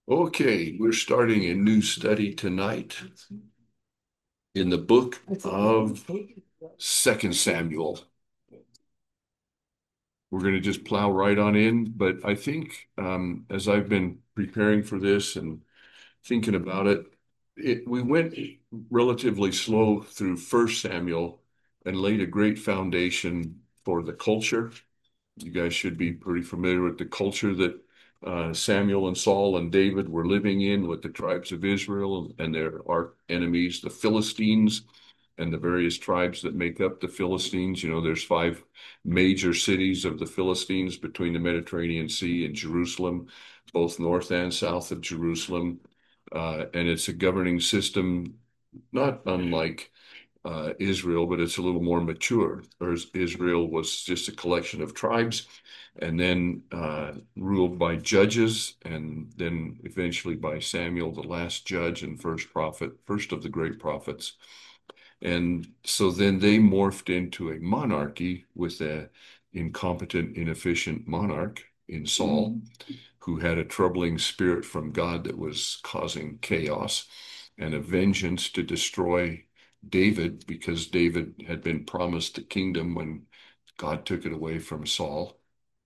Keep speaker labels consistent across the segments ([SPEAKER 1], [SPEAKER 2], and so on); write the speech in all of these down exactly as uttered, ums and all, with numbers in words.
[SPEAKER 1] Okay, we're starting a new study tonight in the book of Second Samuel. We're going to just plow right on in, but I think um, as I've been preparing for this and thinking about it, it we went relatively slow through First Samuel and laid a great foundation for the culture. You guys should be pretty familiar with the culture that uh, Samuel and Saul and David were living in with the tribes of Israel and their arch enemies, the Philistines, and the various tribes that make up the Philistines. You know, there's five major cities of the Philistines between the Mediterranean Sea and Jerusalem, both north and south of Jerusalem. Uh, and it's a governing system not unlike uh, Israel, but it's a little more mature. Whereas Israel was just a collection of tribes and then uh, ruled by judges, and then eventually by Samuel, the last judge and first prophet, first of the great prophets. And so then they morphed into a monarchy with a incompetent, inefficient monarch in Saul, who had a troubling spirit from God that was causing chaos and a vengeance to destroy David because David had been promised the kingdom when God took it away from Saul.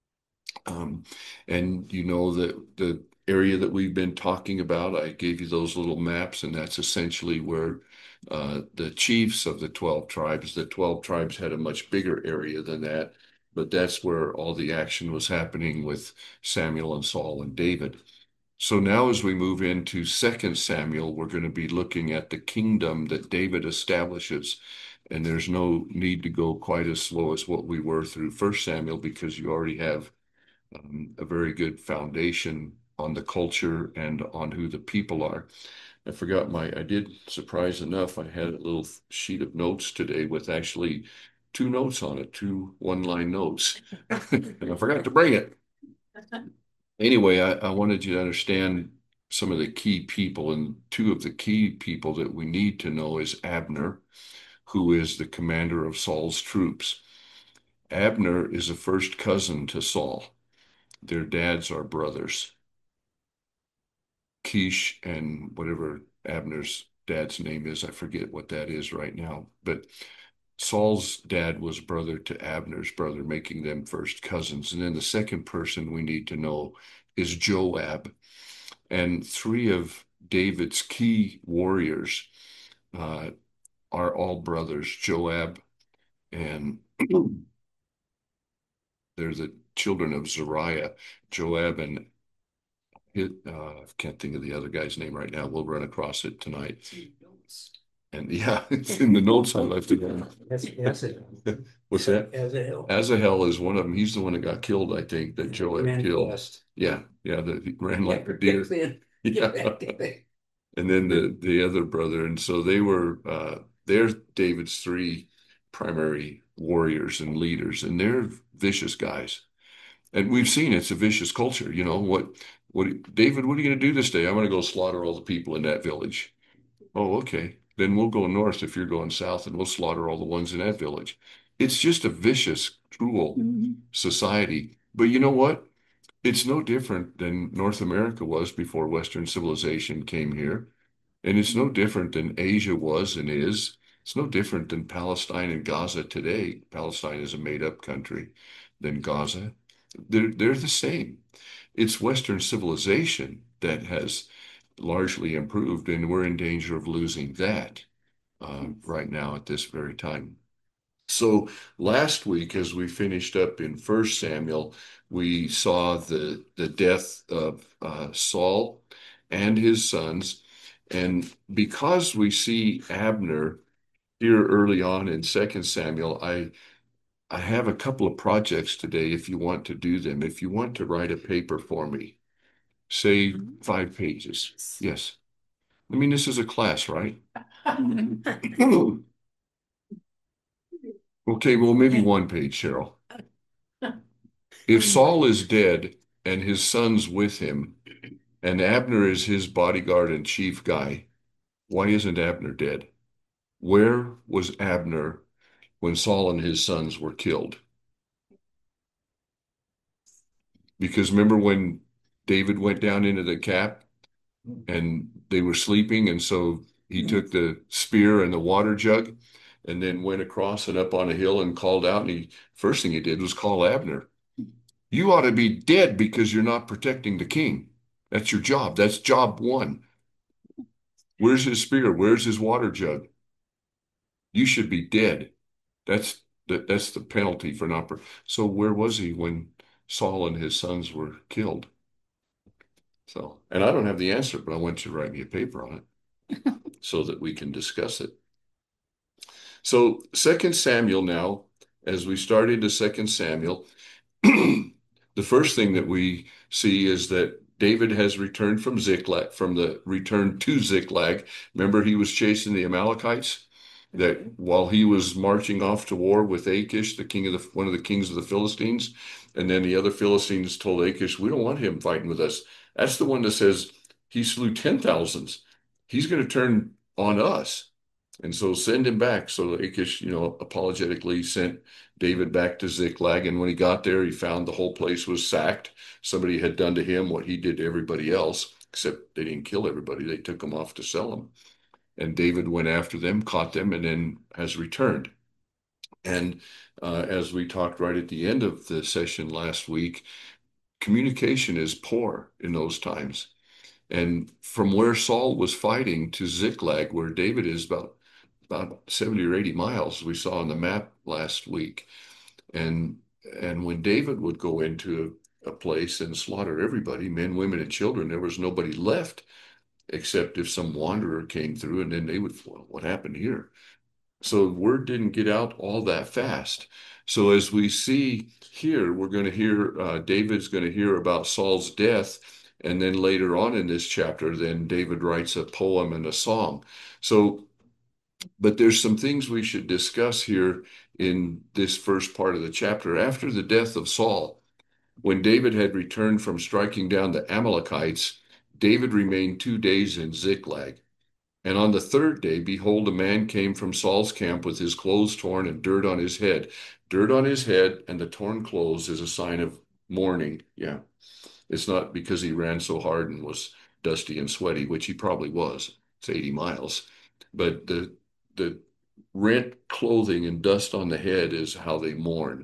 [SPEAKER 1] Um, and you know that the area that we've been talking about, I gave you those little maps, and that's essentially where uh, the chiefs of the twelve tribes, the twelve tribes had a much bigger area than that, but that's where all the action was happening with Samuel and Saul and David. So now as we move into Second Samuel, we're going to be looking at the kingdom that David establishes. And there's no need to go quite as slow as what we were through First Samuel because you already have um, a very good foundation on the culture and on who the people are. I forgot my, I did, surprise enough, I had a little sheet of notes today with actually two notes on it, two one-line notes. And I forgot to bring it. Anyway, I, I wanted you to understand some of the key people, and two of the key people that we need to know is Abner, who is the commander of Saul's troops. Abner is a first cousin to Saul. Their dads are brothers. Kish and whatever Abner's dad's name is, I forget what that is right now. But Saul's dad was brother to Abner's brother, making them first cousins. And then the second person we need to know is Joab. And three of David's key warriors uh, are all brothers, Joab, and they're the children of Zariah. Joab and it, uh, I can't think of the other guy's name right now. We'll run across it tonight. And yeah, it's in the notes I left again.
[SPEAKER 2] That's, that's it.
[SPEAKER 1] What's that?
[SPEAKER 2] As a hill.
[SPEAKER 1] Azahel is one of them. He's the one that got killed, I think, that Joab
[SPEAKER 2] Ran
[SPEAKER 1] killed.
[SPEAKER 2] fast.
[SPEAKER 1] Yeah, yeah, that he ran like a
[SPEAKER 2] Get
[SPEAKER 1] deer.
[SPEAKER 2] in.
[SPEAKER 1] Yeah.
[SPEAKER 2] Get back in.
[SPEAKER 1] And then the the other brother, and so they were uh they're David's three primary warriors and leaders, and they're vicious guys. And we've seen it's a vicious culture. You know what? What David? What are you going to do this day? I'm going to go slaughter all the people in that village. Oh, okay. Then we'll go north if you're going south, and we'll slaughter all the ones in that village. It's just a vicious, cruel Mhm. society. But you know what? It's no different than North America was before Western civilization came here. And it's no different than Asia was and is. It's no different than Palestine and Gaza today. Palestine is a made-up country than Gaza. They're, they're the same. It's Western civilization that has largely improved, and we're in danger of losing that uh, right now at this very time. So last week, as we finished up in First Samuel, we saw the the death of uh, Saul and his sons, and because we see Abner here early on in Second Samuel, I I have a couple of projects today. If you want to do them, if you want to write a paper for me, say five pages. Yes. I mean, this is a class, right? Okay, well, maybe one page, Cheryl. If Saul is dead and his sons with him, and Abner is his bodyguard and chief guy, why isn't Abner dead? Where was Abner when Saul and his sons were killed? Because remember when David went down into the cap and they were sleeping. And so he took the spear and the water jug and then went across and up on a hill and called out. And he, first thing he did was call Abner. You ought to be dead because you're not protecting the king. That's your job. That's job one. Where's his spear? Where's his water jug? You should be dead. That's that, that's the penalty for not. So where was he when Saul and his sons were killed? So, and I don't have the answer, but I want you to write me a paper on it so that we can discuss it. So, Second Samuel now, as we start into Second Samuel, the first thing that we see is that David has returned from Ziklag, from the return to Ziklag. Remember, he was chasing the Amalekites. That while he was marching off to war with Achish, the king of the one of the kings of the Philistines, and then the other Philistines told Achish, "We don't want him fighting with us." That's the one that says he slew ten thousands. He's going to turn on us. And so send him back. So Achish, you know, apologetically sent David back to Ziklag. And when he got there, he found the whole place was sacked. Somebody had done to him what he did to everybody else, except they didn't kill everybody. They took them off to sell them. And David went after them, caught them, and then has returned. And uh, as we talked right at the end of the session last week, communication is poor in those times. And from where Saul was fighting to Ziklag, where David is, about about seventy or eighty miles, we saw on the map last week. And and when David would go into a place and slaughter everybody, men, women, and children, there was nobody left except if some wanderer came through, and then they would, well, what happened here? So word didn't get out all that fast. So as we see here, we're going to hear uh, David's going to hear about Saul's death. And then later on in this chapter, then David writes a poem and a song. So, but there's some things we should discuss here in this first part of the chapter. After the death of Saul, when David had returned from striking down the Amalekites, David remained two days in Ziklag. And on the third day, behold, a man came from Saul's camp with his clothes torn and dirt on his head. Dirt on his head and the torn clothes is a sign of mourning. Yeah. It's not because he ran so hard and was dusty and sweaty, which he probably was. It's eighty miles. But the the rent clothing and dust on the head is how they mourn.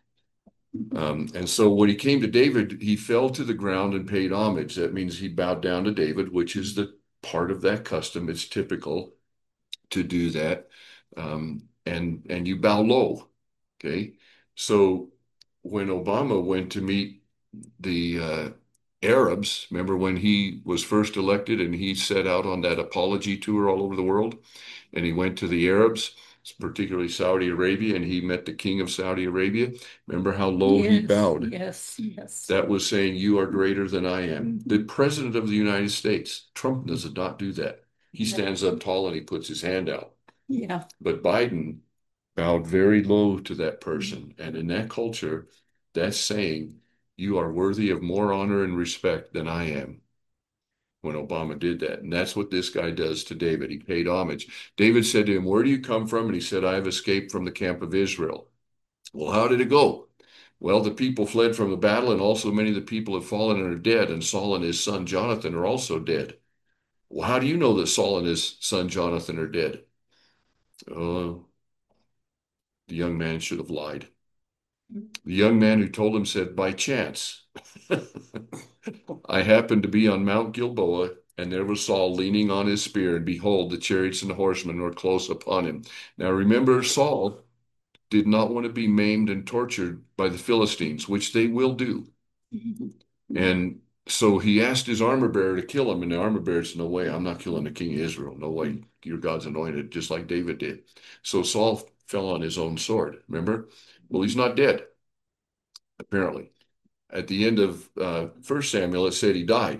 [SPEAKER 1] Um, and so when he came to David, he fell to the ground and paid homage. That means he bowed down to David, which is the part of that custom. It's typical to do that. Um, and and you bow low. Okay. So when Obama went to meet the uh, Arabs, remember when he was first elected and he set out on that apology tour all over the world, and he went to the Arabs, particularly Saudi Arabia, and he met the king of Saudi Arabia. Remember how low he
[SPEAKER 2] Yes,
[SPEAKER 1] bowed?
[SPEAKER 2] yes, yes.
[SPEAKER 1] That was saying, "You are greater than I am." The president of the United States, Trump, does not do that. He
[SPEAKER 2] No.
[SPEAKER 1] stands up tall and he puts his hand out.
[SPEAKER 2] Yeah.
[SPEAKER 1] But Biden bowed very low to that person. And in that culture, that's saying, "You are worthy of more honor and respect than I am," when Obama did that. And that's what this guy does to David. He paid homage. David said to him, "Where do you come from?" And he said, "I have escaped from the camp of Israel." Well, how did it go? Well, the people fled from the battle, and also many of the people have fallen and are dead, and Saul and his son Jonathan are also dead. Well, how do you know that Saul and his son Jonathan are dead? Oh, the young man should have lied. The young man who told him said, "By chance, I happened to be on Mount Gilboa, and there was Saul leaning on his spear, and behold, the chariots and the horsemen were close upon him." Now remember, Saul did not want to be maimed and tortured by the Philistines, which they will do. And so he asked his armor bearer to kill him, and the armor bearer said, "No way, I'm not killing the king of Israel. No way, you're God's anointed," just like David did. So Saul fell on his own sword, remember? Well, he's not dead, apparently. At the end of uh, First Samuel, it said he died.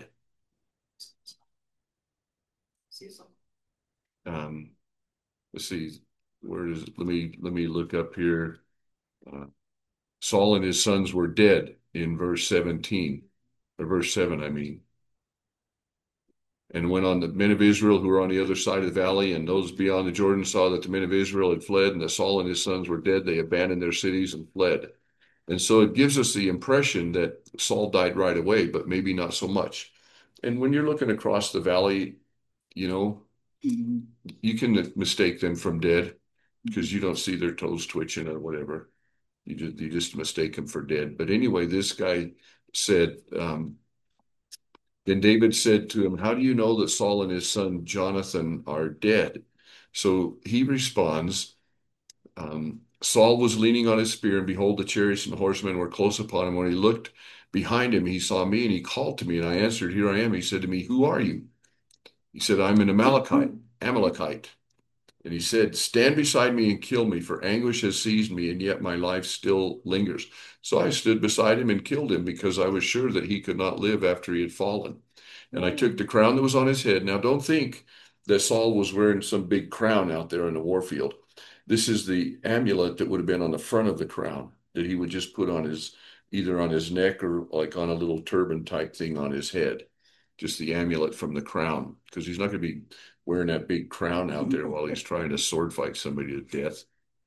[SPEAKER 1] Um, let's see, where is it? Let me let me look up here. Uh, Saul and his sons were dead in verse seventeen, or verse seven, I mean. And went on the men of Israel who were on the other side of the valley, and those beyond the Jordan saw that the men of Israel had fled, and that Saul and his sons were dead. They abandoned their cities and fled. And so it gives us the impression that Saul died right away, but maybe not so much. And when you're looking across the valley, you know,
[SPEAKER 2] Mhm.
[SPEAKER 1] you can mistake them from dead because you don't see their toes twitching or whatever. You just you just mistake them for dead. But anyway, this guy said, um, then David said to him, how do you know that Saul and his son Jonathan are dead? So he responds, um, Saul was leaning on his spear, and behold, the chariots and the horsemen were close upon him. When he looked behind him, he saw me, and he called to me, and I answered, here I am. He said to me, who are you? He said, I'm an Amalekite, Amalekite. And he said, stand beside me and kill me, for anguish has seized me, and yet my life still lingers. So I stood beside him and killed him, because I was sure that he could not live after he had fallen. And I took the crown that was on his head. Now, don't think that Saul was wearing some big crown out there in the warfield. This is the amulet that would have been on the front of the crown that he would just put on his, either on his neck or like on a little turban type thing on his head. Just the amulet from the crown, because he's not going to be wearing that big crown out there while he's trying to sword fight somebody to death.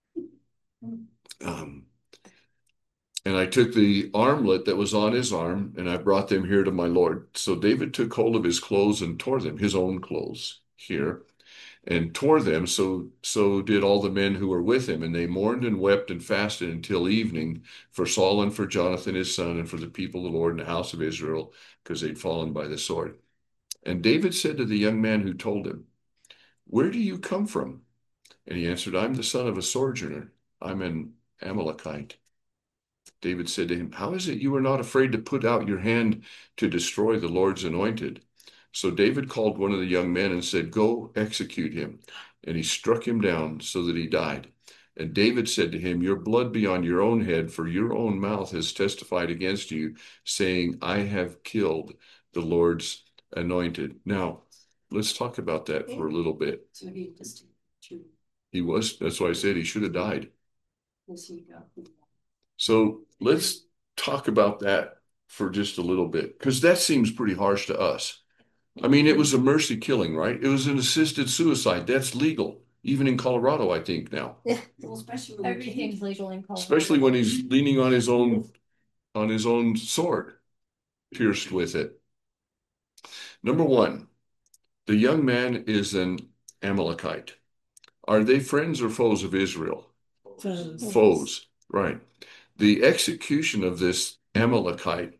[SPEAKER 1] Um, and I took the armlet that was on his arm, and I brought them here to my Lord. So David took hold of his clothes and tore them, his own clothes here, and tore them. So so did all the men who were with him, and they mourned and wept and fasted until evening for Saul and for Jonathan his son, and for the people of the Lord and the house of Israel, because they'd fallen by the sword. And David said to the young man who told him, where do you come from? And he answered, I'm the son of a sojourner. I'm an Amalekite. David said to him, how is it you are not afraid to put out your hand to destroy the Lord's anointed? So David called one of the young men and said, go execute him. And he struck him down so that he died. And David said to him, your blood be on your own head, for your own mouth has testified against you, saying, I have killed the Lord's anointed. Now, let's talk about that for a little bit.
[SPEAKER 2] So he just,
[SPEAKER 1] He was, that's why I said he should have died.
[SPEAKER 2] was he go?
[SPEAKER 1] So let's talk about that for just a little bit, because that seems pretty harsh to us. I mean, it was a mercy killing, right? It was an assisted suicide. That's legal, even in Colorado, I think now.
[SPEAKER 2] Yeah. Well, especially when
[SPEAKER 3] Everything's legal in Colorado.
[SPEAKER 1] Especially when he's leaning on his own on his own sword, pierced with it. Number one, the young man is an Amalekite. Are they friends or foes of Israel?
[SPEAKER 2] Foes.
[SPEAKER 1] Foes, right. The execution of this Amalekite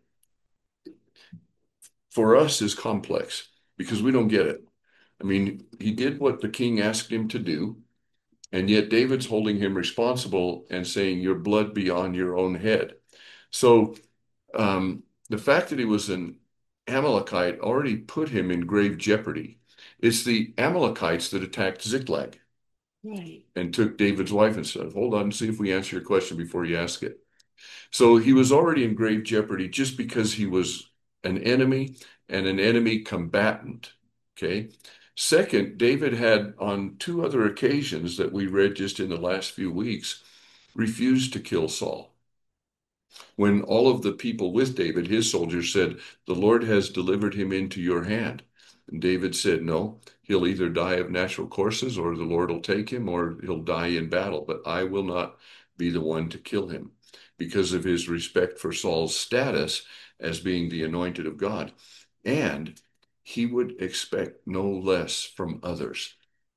[SPEAKER 1] for us is complex because we don't get it. I mean, he did what the king asked him to do, and yet David's holding him responsible and saying, your blood be on your own head. So um, the fact that he was an Amalekite already put him in grave jeopardy. It's the Amalekites that attacked Ziklag
[SPEAKER 2] Right.
[SPEAKER 1] and took David's wife and said, hold on and see if we answer your question before you ask it. So he was already in grave jeopardy just because he was an enemy and an enemy combatant. Okay. Second, David had on two other occasions that we read just in the last few weeks refused to kill Saul. When all of the people with David, his soldiers, said, the Lord has delivered him into your hand. And David said, no, he'll either die of natural courses or the Lord will take him or he'll die in battle, but I will not be the one to kill him because of his respect for Saul's status as being the anointed of God. And he would expect no less from others.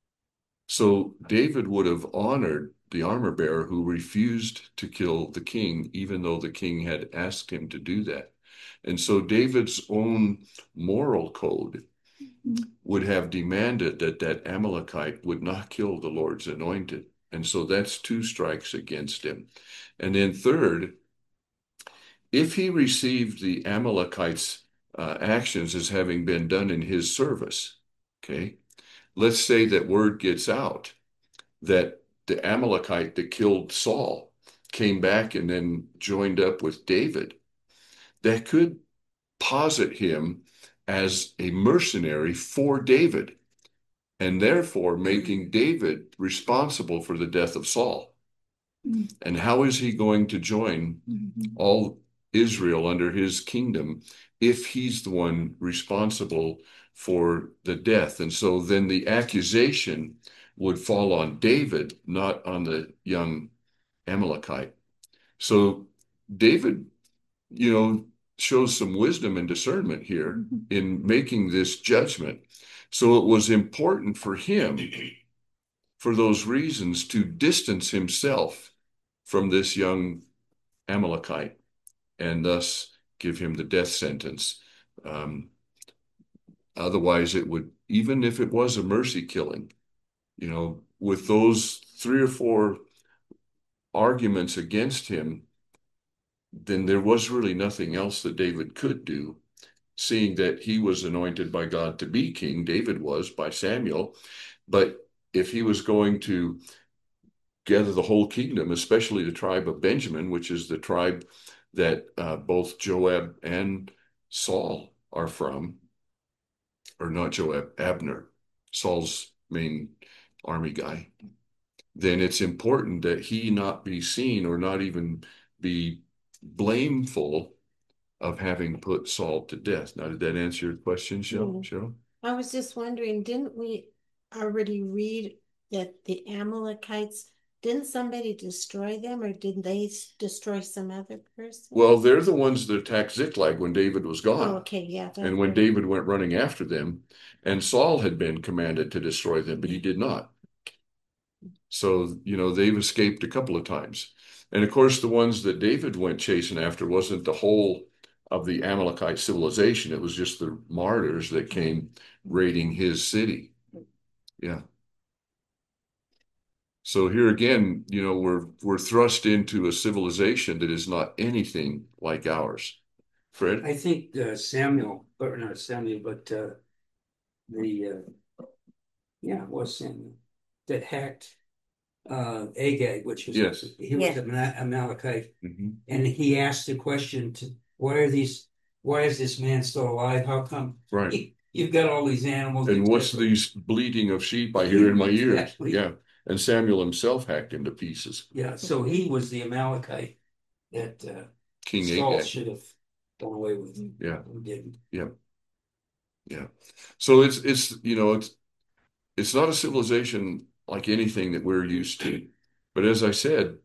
[SPEAKER 1] So David would have honored the armor bearer who refused to kill the king, even though the king had asked him to do that. And so David's own moral code would have demanded that that Amalekite would not kill the Lord's anointed. And so that's two strikes against him. And then third, if he received the Amalekite's uh, actions as having been done in his service, okay, let's say that word gets out that the Amalekite that killed Saul came back and then joined up with David, that could posit him as a mercenary for David, and therefore making David responsible for the death of Saul. And how is he going to join all Israel under his kingdom if he's the one responsible for the death? And so then the accusation would fall on David, not on the young Amalekite. So David, you know, shows some wisdom and discernment here in making this judgment. So it was important for him, for those reasons, to distance himself from this young Amalekite and thus give him the death sentence. Um, otherwise, it would, even if it was a mercy killing, you know, with those three or four arguments against him, then there was really nothing else that David could do, seeing that he was anointed by God to be king. David was by Samuel. But if he was going to gather the whole kingdom, especially the tribe of Benjamin, which is the tribe that uh, both Joab and Saul are from, or not Joab, Abner, Saul's main army guy, then it's important that he not be seen or not even be blameful of having put Saul to death. Now, did that answer your question, Cheryl?
[SPEAKER 2] Mm.
[SPEAKER 1] Cheryl?
[SPEAKER 2] I was just wondering, didn't we already read that the Amalekites, didn't somebody destroy them, or did they s- destroy some other person?
[SPEAKER 1] Well, they're the ones that attacked Ziklag when David was gone.
[SPEAKER 2] Oh, okay, yeah. that-
[SPEAKER 1] And when David went running after them, and Saul had been commanded to destroy them, but he did not. So, you know, they've escaped a couple of times. And of course, the ones that David went chasing after wasn't the whole of the Amalekite civilization. It was just the martyrs that came raiding his city. Yeah. So here again, you know, we're we're thrust into a civilization that is not anything like ours. Fred?
[SPEAKER 3] I think uh, Samuel, or not Samuel, but uh, the uh, yeah, it was Samuel that hacked uh, Agag, which was
[SPEAKER 1] Yes.
[SPEAKER 3] he was
[SPEAKER 2] Yeah.
[SPEAKER 3] an Amalekite,
[SPEAKER 1] Mhm.
[SPEAKER 3] and he asked the question to why are these why is this man still alive? How come
[SPEAKER 1] Right.
[SPEAKER 3] he, you've got all these animals?
[SPEAKER 1] And
[SPEAKER 3] et
[SPEAKER 1] what's
[SPEAKER 3] cetera.
[SPEAKER 1] these bleating of sheep I hear in my ears?
[SPEAKER 3] Exactly.
[SPEAKER 1] Yeah. And Samuel himself hacked into pieces.
[SPEAKER 3] Yeah, so he was the Amalekite that uh,
[SPEAKER 1] King
[SPEAKER 3] Saul
[SPEAKER 1] Agag.
[SPEAKER 3] should have done away with.
[SPEAKER 1] Yeah.
[SPEAKER 3] He didn't.
[SPEAKER 1] Yeah. Yeah. So it's it's you know it's it's not a civilization like anything that we're used to. But as I said,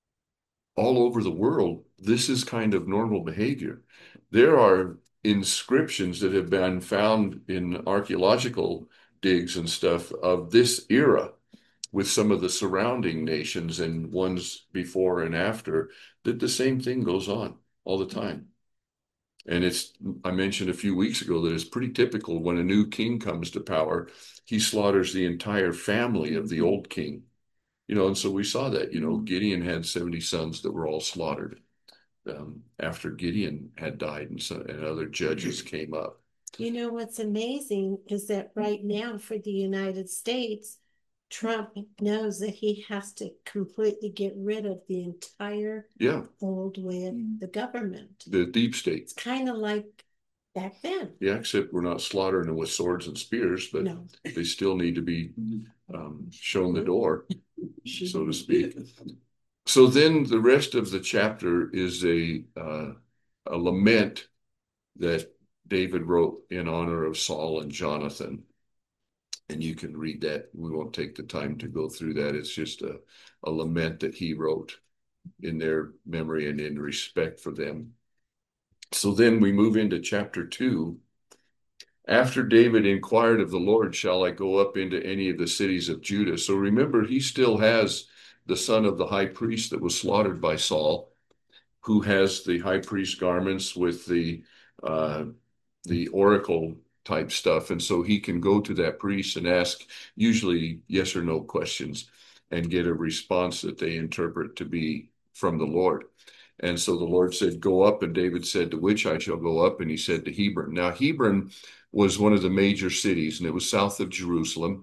[SPEAKER 1] all over the world, this is kind of normal behavior. There are inscriptions that have been found in archaeological digs and stuff of this era with some of the surrounding nations and ones before and after, that the same thing goes on all the time. And it's, I mentioned a few weeks ago that it's pretty typical when a new king comes to power, he slaughters the entire family of the old king. You know, and so we saw that, you know, Gideon had seventy sons that were all slaughtered um, after Gideon had died, and, so, and other judges came up.
[SPEAKER 2] You know what's amazing is that right now for the United States, Trump knows that he has to completely get rid of the entire
[SPEAKER 1] Yeah,
[SPEAKER 2] old way of the government.
[SPEAKER 1] the deep state.
[SPEAKER 2] It's kind of like back then.
[SPEAKER 1] Yeah, except we're not slaughtering them with swords and spears, but
[SPEAKER 2] No.
[SPEAKER 1] they still need to be um, shown the door, so to speak. So then the rest of the chapter is a uh, a lament that David wrote in honor of Saul and Jonathan. And you can read that. We won't take the time to go through that. It's just a, a lament that he wrote in their memory and in respect for them. So then we move into chapter two. After David inquired of the Lord, shall I go up into any of the cities of Judah? So remember, he still has the son of the high priest that was slaughtered by Saul, who has the high priest garments with the uh, the oracle type stuff. And so he can go to that priest and ask usually yes or no questions and get a response that they interpret to be from the Lord. And so the Lord said, go up. And David said, to which I shall go up? And he said, to Hebron. Now, Hebron was one of the major cities, and it was south of Jerusalem,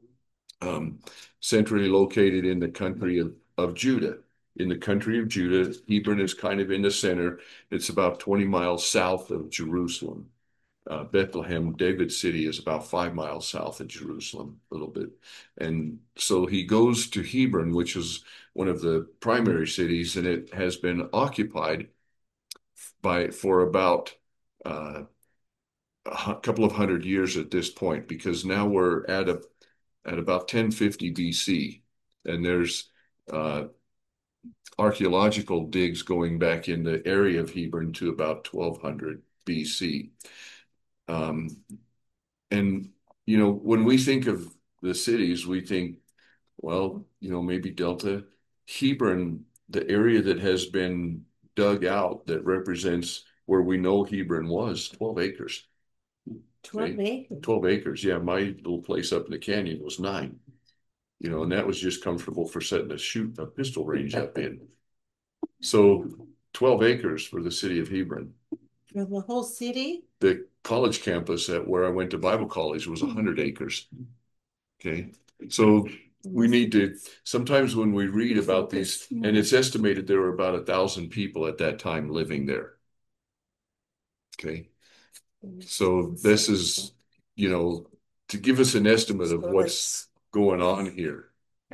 [SPEAKER 1] um, centrally located in the country of, of Judah. In the country of Judah, Hebron is kind of in the center. It's about twenty miles south of Jerusalem. Uh, Bethlehem, David's city, is about five miles south of Jerusalem, a little bit. And so he goes to Hebron, which is one of the primary cities, and it has been occupied by for about uh, a couple of hundred years at this point, because now we're at a at about ten fifty B C, and there's uh, archaeological digs going back in the area of Hebron to about twelve hundred B C. Um, and, you know, when we think of the cities, we think, well, you know, maybe Delta. Hebron, the area that has been dug out that represents where we know Hebron was, twelve acres.
[SPEAKER 2] Twelve
[SPEAKER 1] Okay?
[SPEAKER 2] acres.
[SPEAKER 1] twelve acres. Yeah, my little place up in the canyon was nine. You know, and that was just comfortable for setting a shoot a pistol range up in. So twelve acres for the city of Hebron.
[SPEAKER 2] For the whole city?
[SPEAKER 1] The college campus at where I went to Bible college was one hundred acres. Okay. So we need to, sometimes when we read about these, and it's estimated there were about a thousand people at that time living there. Okay. So this is, you know, to give us an estimate of what's going on here.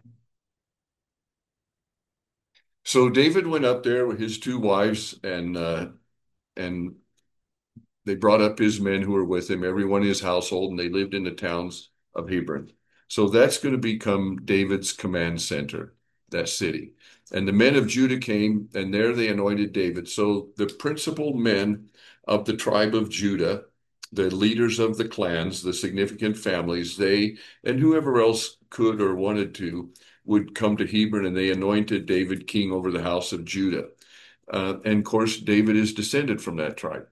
[SPEAKER 1] So David went up there with his two wives, and uh, and they brought up his men who were with him, everyone in his household, and they lived in the towns of Hebron. So that's going to become David's command center, that city. And the men of Judah came, and there they anointed David. So the principal men of the tribe of Judah, the leaders of the clans, the significant families, they and whoever else could or wanted to would come to Hebron, and they anointed David king over the house of Judah. Uh, and of course, David is descended from that tribe,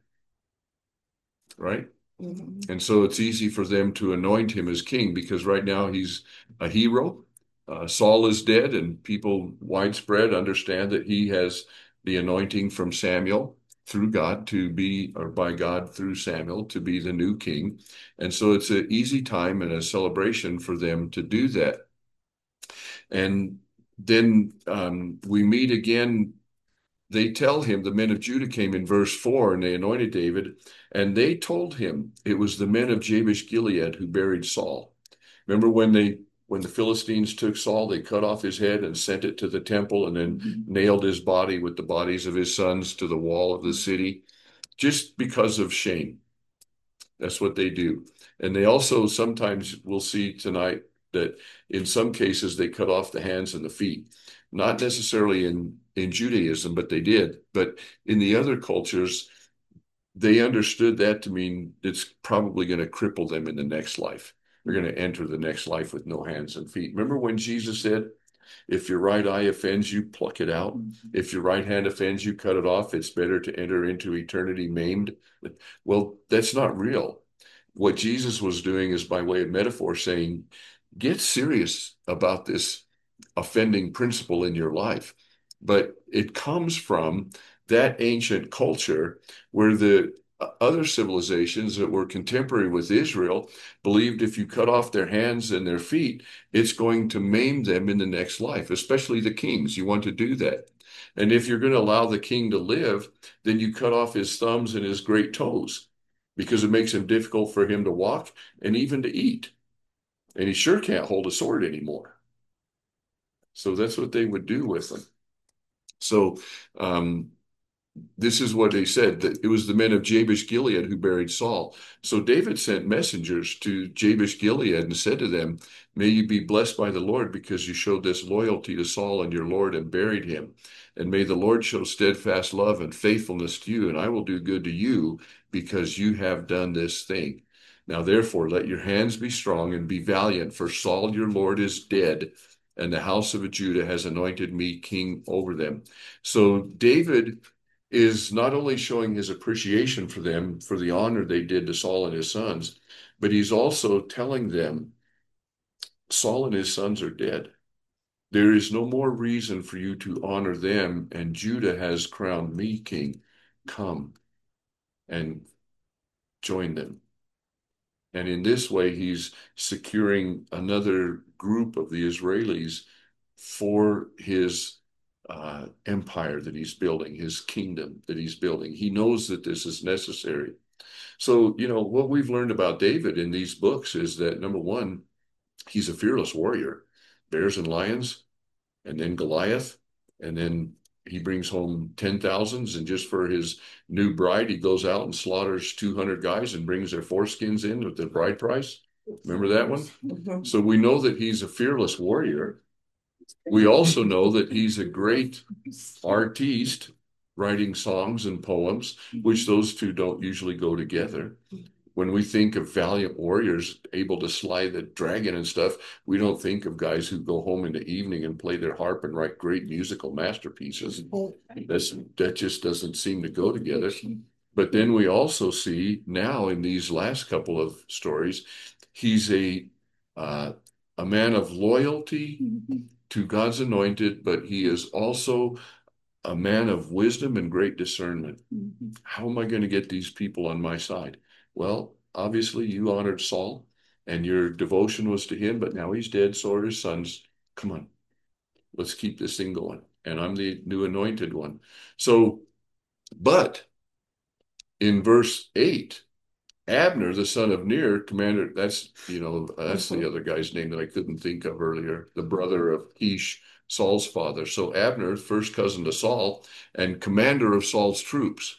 [SPEAKER 1] right? Mm-hmm. And so it's easy for them to anoint him as king because right now he's a hero. Uh, Saul is dead, and people widespread understand that he has the anointing from Samuel through God to be, or by God through Samuel to be the new king. And so it's an easy time and a celebration for them to do that. And then um, we meet again. They tell him, the men of Judah came in verse four, and they anointed David, and they told him it was the men of Jabesh Gilead who buried Saul. Remember when they when the Philistines took Saul, they cut off his head and sent it to the temple, and then mm-hmm. nailed his body with the bodies of his sons to the wall of the city, just because of shame. That's what they do. And they also sometimes, we'll see tonight, that in some cases they cut off the hands and the feet. Not necessarily in, in Judaism, but they did. But in the other cultures, they understood that to mean it's probably going to cripple them in the next life. They're going to enter the next life with no hands and feet. Remember when Jesus said, if your right eye offends you, pluck it out. If your right hand offends you, cut it off. It's better to enter into eternity maimed. Well, that's not real. What Jesus was doing is by way of metaphor saying, get serious about this offending principle in your life. But it comes from that ancient culture where the other civilizations that were contemporary with Israel believed if you cut off their hands and their feet, it's going to maim them in the next life, especially the kings. You want to do that. And if you're going to allow the king to live, then you cut off his thumbs and his great toes because it makes him difficult for him to walk and even to eat. And he sure can't hold a sword anymore. So that's what they would do with them. So um, this is what they said, that it was the men of Jabesh Gilead who buried Saul. So David sent messengers to Jabesh Gilead and said to them, may you be blessed by the Lord because you showed this loyalty to Saul and your Lord and buried him. And may the Lord show steadfast love and faithfulness to you, and I will do good to you because you have done this thing. Now, therefore, let your hands be strong and be valiant, for Saul your Lord is dead, and the house of Judah has anointed me king over them. So David is not only showing his appreciation for them, for the honor they did to Saul and his sons, but he's also telling them, Saul and his sons are dead. There is no more reason for you to honor them, and Judah has crowned me king. Come and join them. And in this way, he's securing another group of the Israelis for his uh, empire that he's building, his kingdom that he's building. He knows that this is necessary. So, you know, what we've learned about David in these books is that, number one, he's a fearless warrior. Bears and lions, and then Goliath, and then he brings home ten thousands, and just for his new bride, he goes out and slaughters two hundred guys and brings their foreskins in with the bride price. Remember that one? Mm-hmm. So we know that he's a fearless warrior. We also know that he's a great artiste, writing songs and poems, which those two don't usually go together. When we think of valiant warriors able to slay the dragon and stuff, we don't think of guys who go home in the evening and play their harp and write great musical masterpieces. That's, that just doesn't seem to go together. But then we also see now in these last couple of stories, he's a uh, a man of loyalty to God's anointed, but he is also a man of wisdom and great discernment. Mm-hmm. How am I going to get these people on my side? Well, obviously, you honored Saul and your devotion was to him, but now he's dead, so are his sons. Come on, let's keep this thing going. And I'm the new anointed one. So, but in verse eight, Abner, the son of Ner, commander, that's, you know, that's the other guy's name that I couldn't think of earlier, the brother of Kish, Saul's father. So Abner, first cousin to Saul and commander of Saul's troops,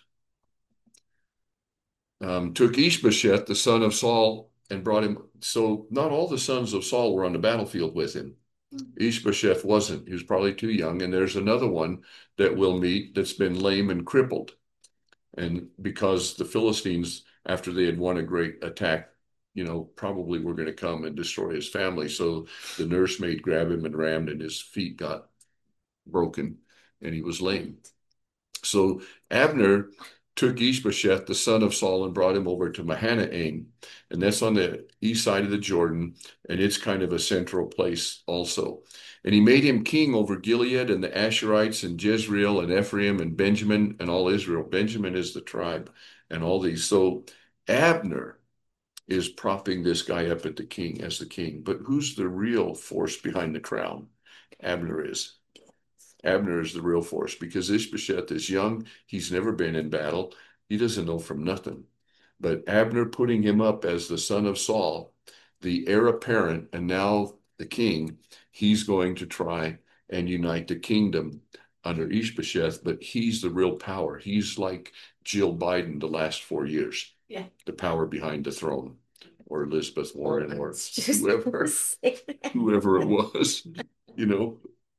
[SPEAKER 1] um, took Ishbosheth, the son of Saul, and brought him. So not all the sons of Saul were on the battlefield with him. Ishbosheth wasn't. He was probably too young. And there's another one that we'll meet that's been lame and crippled. And because the Philistines, after they had won a great attack, you know, probably were going to come and destroy his family. So the nursemaid grabbed him and rammed, and his feet got broken, and he was lame. So Abner took Ishbosheth, the son of Saul, and brought him over to Mahanaim. And that's on the east side of the Jordan, and it's kind of a central place also. And he made him king over Gilead and the Asherites and Jezreel and Ephraim and Benjamin and all Israel. Benjamin is the tribe and all these. So Abner is propping this guy up at the king as the king. But who's the real force behind the crown? Abner is. Abner is the real force because Ishbosheth is young. He's never been in battle. He doesn't know from nothing. But Abner putting him up as the son of Saul, the heir apparent, and now the king, he's going to try and unite the kingdom under Ishbosheth, but he's the real power. He's like Jill Biden the last four years. Yeah. The power behind the throne, or Elizabeth Warren, or whoever, whoever it was, you know.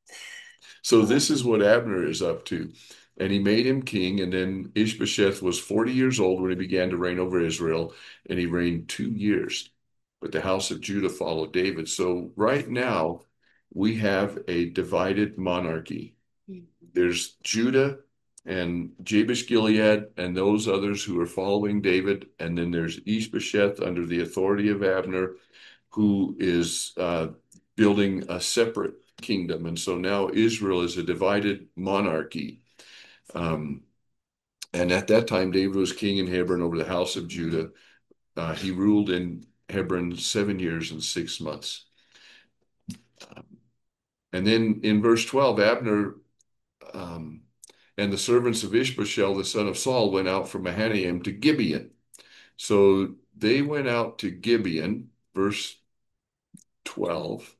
[SPEAKER 1] So this is what Abner is up to. And he made him king. And then Ishbosheth was forty years old when he began to reign over Israel. And he reigned two years. But the house of Judah followed David. So right now, we have a divided monarchy. There's Judah and Jabesh Gilead and those others who are following David. And then there's Ishbosheth under the authority of Abner, who is uh, building a separate kingdom. And so now Israel is a divided monarchy. Um, and at that time, David was king in Hebron over the house of Judah. Uh, he ruled in Hebron seven years and six months. Um, and then in verse twelve, Abner um, and the servants of Ishbosheth, the son of Saul, went out from Mahanaim to Gibeon. So they went out to Gibeon, verse twelve.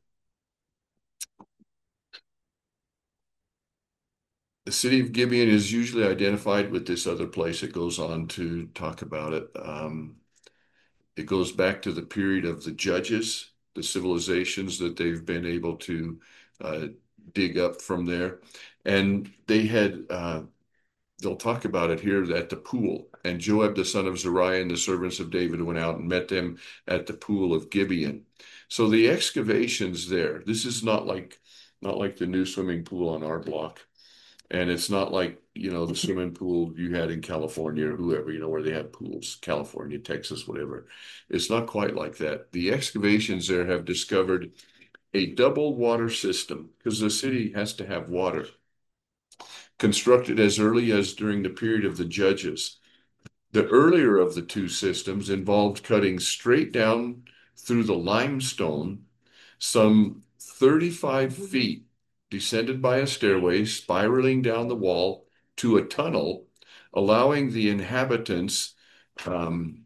[SPEAKER 1] The city of Gibeon is usually identified with this other place. It goes on to talk about it. Um, it goes back to the period of the judges, the civilizations that they've been able to uh, dig up from there. And they had, uh, they'll talk about it here at the pool. And Joab, the son of Zeruiah, and the servants of David went out and met them at the pool of Gibeon. So the excavations there, this is not like, not like the new swimming pool on our block. And it's not like, you know, the swimming pool you had in California or whoever, you know, where they have pools, California, Texas, whatever. It's not quite like that. The excavations there have discovered a double water system because the city has to have water, constructed as early as during the period of the judges. The earlier of the two systems involved cutting straight down through the limestone some thirty-five feet, descended by a stairway, spiraling down the wall to a tunnel, allowing the inhabitants, um,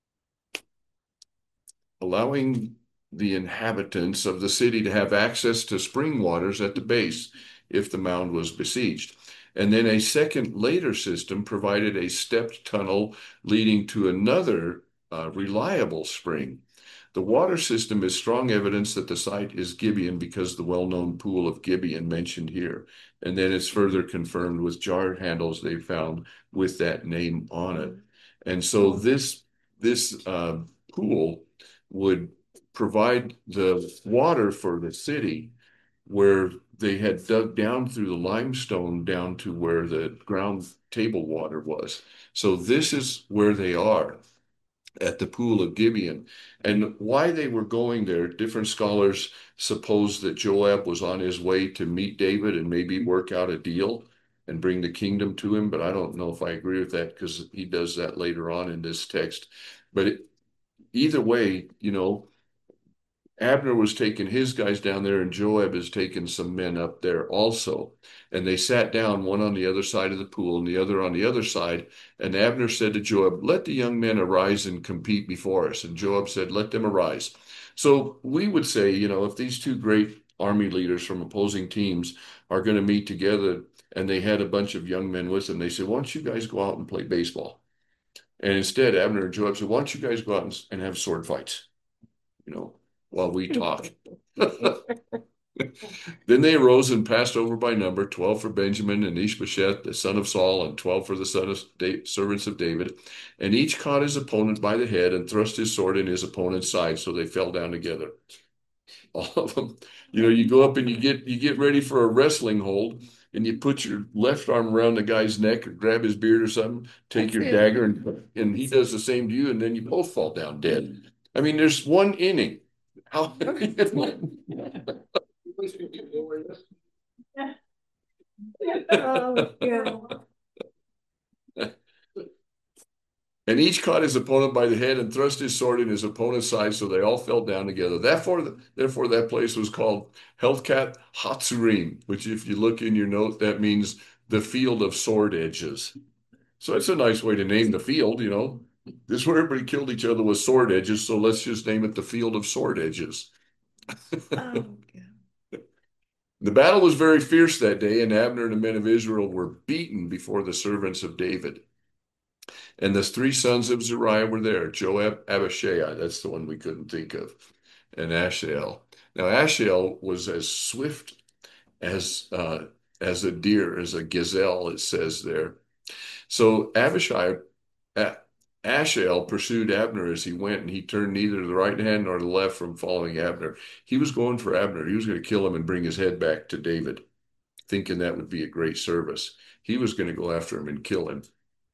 [SPEAKER 1] allowing the inhabitants of the city to have access to spring waters at the base if the mound was besieged. And then a second later system provided a stepped tunnel leading to another uh, reliable spring. The water system is strong evidence that the site is Gibeon because the well-known pool of Gibeon mentioned here. And then it's further confirmed with jar handles they found with that name on it. And so this, this uh, pool would provide the water for the city where they had dug down through the limestone down to where the ground table water was. So this is where they are at the pool of Gibeon. And why they were going there, different scholars suppose that Joab was on his way to meet David and maybe work out a deal and bring the kingdom to him. But I don't know if I agree with that because he does that later on in this text. But it, either way, you know, Abner was taking his guys down there, and Joab is taking some men up there also. And they sat down, one on the other side of the pool and the other on the other side. And Abner said to Joab, "Let the young men arise and compete before us." And Joab said, "Let them arise." So we would say, you know, if these two great army leaders from opposing teams are going to meet together and they had a bunch of young men with them, they said, "Why don't you guys go out and play baseball?" And instead, Abner and Joab said, "Why don't you guys go out and, and have sword fights, you know, while we talk?" Then they arose and passed over by number, twelve for Benjamin and Ishbosheth, the son of Saul, and twelve for the son of da- servants of David. And each caught his opponent by the head and thrust his sword in his opponent's side, so they fell down together. All of them. You know, you go up and you get you get ready for a wrestling hold, and you put your left arm around the guy's neck or grab his beard or something, take your dagger, and, and he does the same to you, and then you both fall down dead. I mean, there's one inning. How?
[SPEAKER 2] Oh, yeah.
[SPEAKER 1] And each caught his opponent by the head and thrust his sword in his opponent's side, so they all fell down together. Therefore, therefore that place was called Helkath Hatzurim, which, if you look in your note, that means the field of sword edges. So it's a nice way to name the field, you know. This is where everybody killed each other with sword edges, so let's just name it the field of sword edges.
[SPEAKER 2] Oh,
[SPEAKER 1] The battle was very fierce that day, and Abner and the men of Israel were beaten before the servants of David. And the three sons of Zeruiah were there, Joab, Abishai, that's the one we couldn't think of, and Asahel. Now Asahel was as swift as uh, as a deer, as a gazelle, it says there. So Abishai, A- Asahel pursued Abner as he went, and he turned neither to the right hand nor to the left from following Abner. He was going for Abner. He was going to kill him and bring his head back to David, thinking that would be a great service. He was going to go after him and kill him.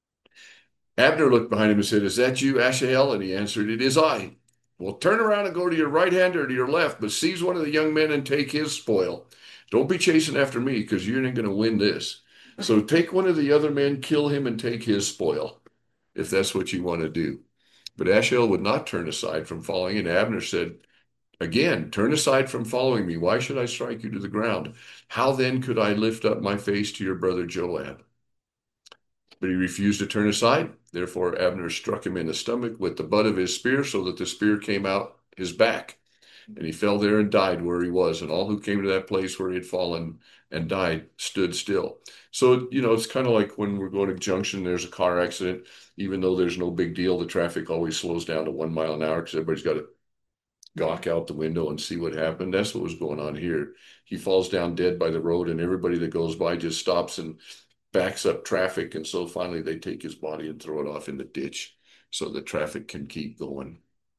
[SPEAKER 1] Abner looked behind him and said, "Is that you, Asahel?" And he answered, "It is I." "Well, turn around and go to your right hand or to your left, but seize one of the young men and take his spoil. Don't be chasing after me because you're not going to win this. So take one of the other men, kill him, and take his spoil, if that's what you want to do." But Asahel would not turn aside from following, and Abner said, "Again, turn aside from following me. Why should I strike you to the ground? How then could I lift up my face to your brother Joab?" But he refused to turn aside. Therefore, Abner struck him in the stomach with the butt of his spear, so that the spear came out his back. And he fell there and died where he was. And all who came to that place where he had fallen and died stood still. So, you know, it's kind of like when we're going to Junction, there's a car accident. Even though there's no big deal, the traffic always slows down to one mile an hour because everybody's got to gawk out the window and see what happened. That's what was going on here. He falls down dead by the road, and everybody that goes by just stops and backs up traffic. And so finally they take his body and throw it off in the ditch so the traffic can keep going.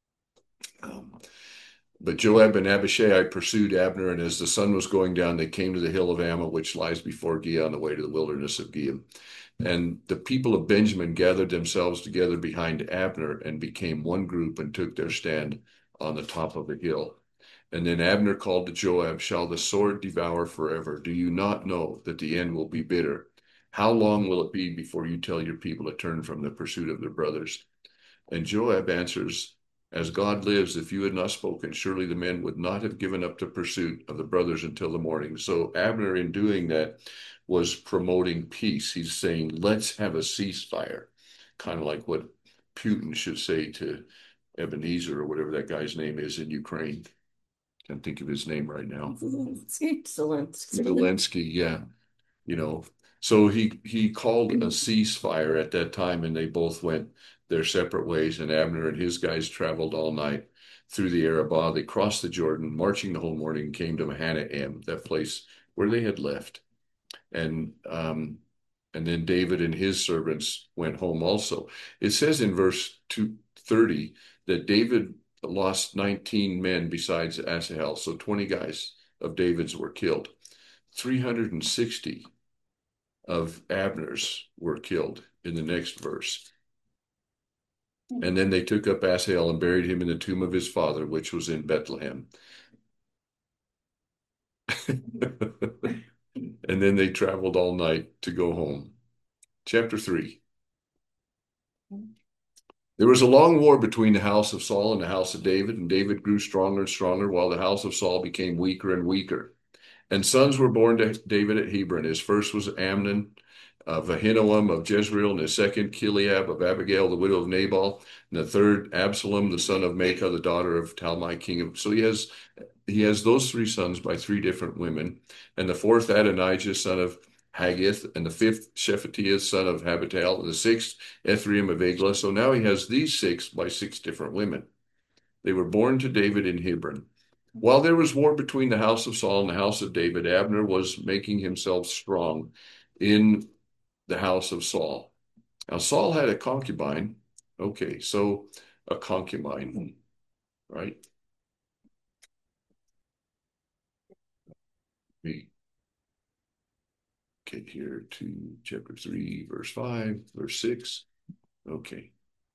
[SPEAKER 1] Um, but Joab and Abishai pursued Abner, and as the sun was going down, they came to the hill of Ammah, which lies before Giah on the way to the wilderness of Giah. And the people of Benjamin gathered themselves together behind Abner and became one group and took their stand on the top of the hill. And then Abner called to Joab, "Shall the sword devour forever? Do you not know that the end will be bitter? How long will it be before you tell your people to turn from the pursuit of their brothers?" And Joab answers, "As God lives, if you had not spoken, surely the men would not have given up the pursuit of the brothers until the morning." So Abner, in doing that, was promoting peace. He's saying, let's have a ceasefire, kind of like what Putin should say to Ebenezer or whatever that guy's name is in Ukraine. Can't think of his name right now.
[SPEAKER 2] Zelensky.
[SPEAKER 1] Zelensky, yeah. You know, so he he called a ceasefire at that time, and they both went their separate ways, and Abner and his guys traveled all night through the Arabah. They crossed the Jordan, marching the whole morning, came to Mahanaim, that place where they had left. And um, and then David and his servants went home also. It says in verse two thirty that David lost nineteen men besides Asahel, so twenty guys of David's were killed. three hundred sixty of Abner's were killed in the next verse. And then they took up Asahel and buried him in the tomb of his father, which was in Bethlehem. And then they traveled all night to go home. Chapter three. There was a long war between the house of Saul and the house of David, and David grew stronger and stronger, while the house of Saul became weaker and weaker. And sons were born to David at Hebron. His first was Amnon of Ahinoam of Jezreel, and his second Chileab of Abigail, the widow of Nabal, and the third Absalom, the son of Maacah, the daughter of Talmai, king of. So he has he has those three sons by three different women, and the fourth Adonijah, son of Haggith, and the fifth Shephatiah, son of Habital, and the sixth Ephraim of Eglah. So now he has these six by six different women. They were born to David in Hebron. While there was war between the house of Saul and the house of David, Abner was making himself strong in the house of Saul. Now, Saul had a concubine. Okay, so a concubine, right? We get here to chapter three, verse five, verse six. Okay.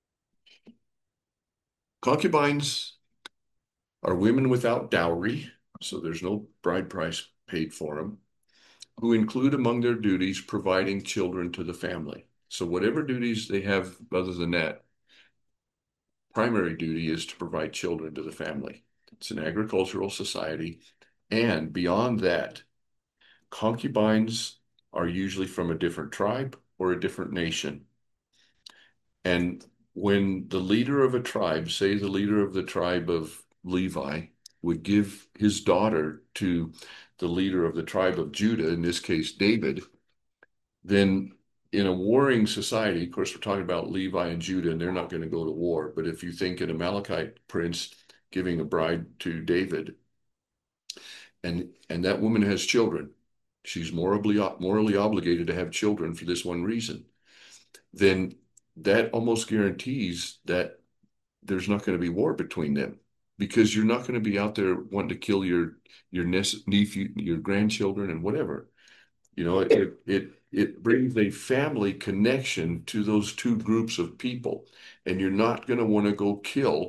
[SPEAKER 1] Concubines are women without dowry, so there's no bride price paid for them, who include among their duties providing children to the family. So whatever duties they have other than that, primary duty is to provide children to the family. It's an agricultural society. And beyond that, concubines are usually from a different tribe or a different nation. And when the leader of a tribe, say the leader of the tribe of Levi, would give his daughter to the leader of the tribe of Judah, in this case David, then in a warring society, of course, we're talking about Levi and Judah, and they're not going to go to war. But if you think an Amalekite prince giving a bride to David, and and that woman has children, she's morally morally obligated to have children for this one reason, then that almost guarantees that there's not going to be war between them, because you're not going to be out there wanting to kill your your nephew, your grandchildren, and whatever. You know, it it it brings a family connection to those two groups of people, and you're not going to want to go kill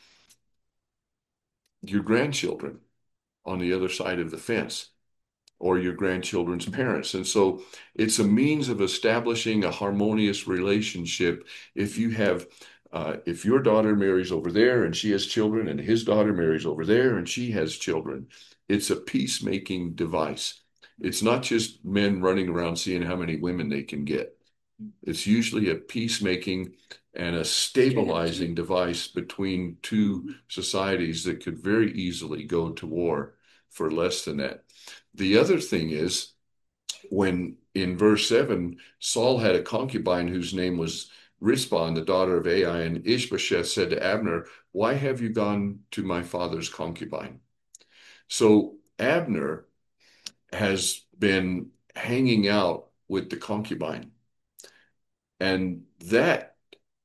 [SPEAKER 1] your grandchildren on the other side of the fence, or your grandchildren's parents. And so it's a means of establishing a harmonious relationship. If you have, uh, if your daughter marries over there and she has children, and his daughter marries over there and she has children, it's a peacemaking device. It's not just men running around seeing how many women they can get. It's usually a peacemaking and a stabilizing device between two societies that could very easily go to war for less than that. The other thing is, when in verse seven, Saul had a concubine whose name was Rizpah, the daughter of Ai, and Ishbosheth said to Abner, "Why have you gone to my father's concubine?" So Abner has been hanging out with the concubine, and that